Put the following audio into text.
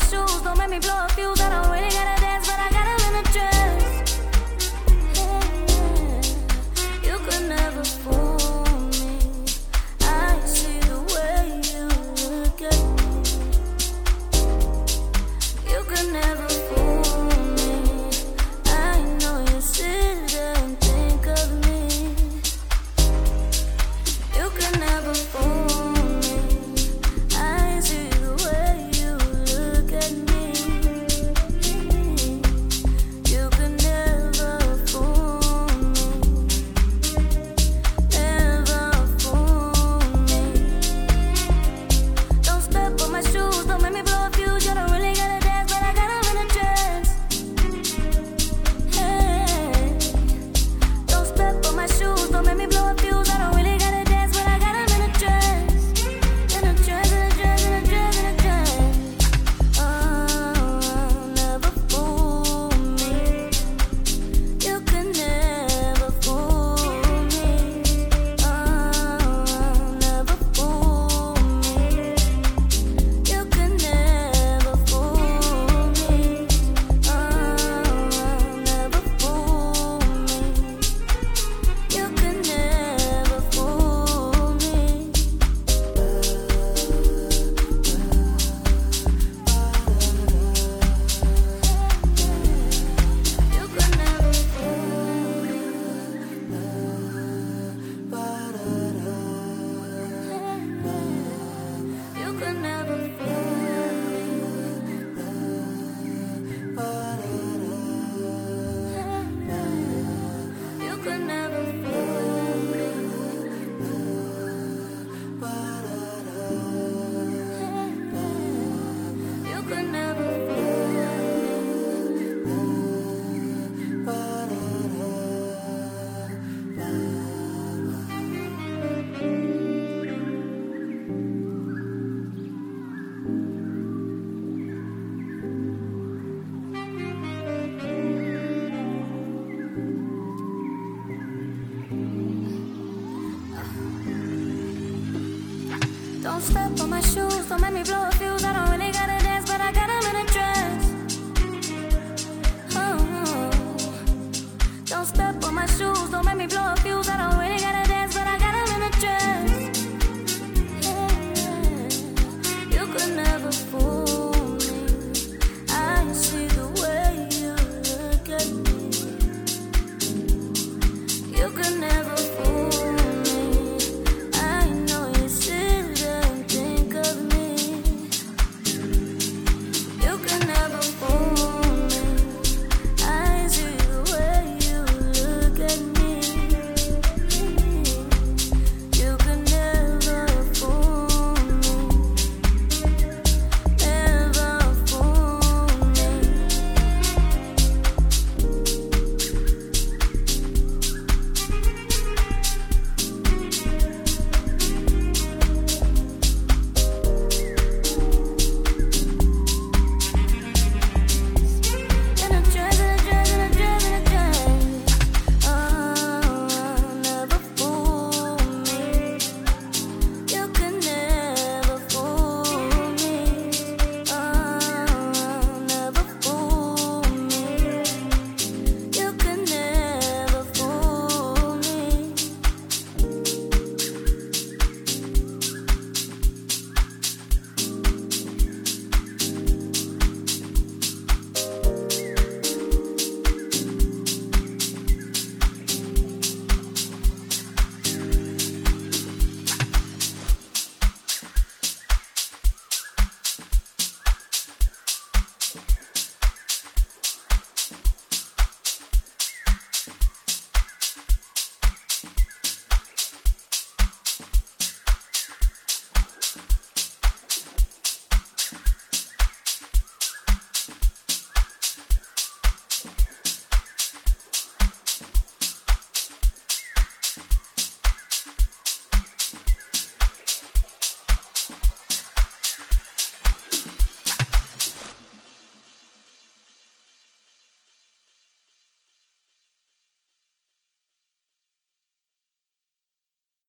shoes, don't make me blow a fuse. I don't really gotta dance, but I got them in a dress. Yeah, you could never fool me. I see the way you look at me. You could never fool me. I know you sit there and think of me. You could never fool me. I see the way you look at me. You could never fool me. Never fool me. Don't step on my shoes, don't make me blow a fuse. You don't really gotta dance, but I got them in a dress. Hey, don't step on my shoes, don't make me blow a fuse. I don't really gotta dance, but I got them in a dress. In a dress, in a dress, in a dress, in a dress. Oh, never fool me. You could never fool me. Oh, never fool me. You could never fool me. Oh, never fool me. You could never fool me. You could never fool me. You could never fool me. You could never fool me. You could never Don't step on my shoes, don't make me blow a fuse. I don't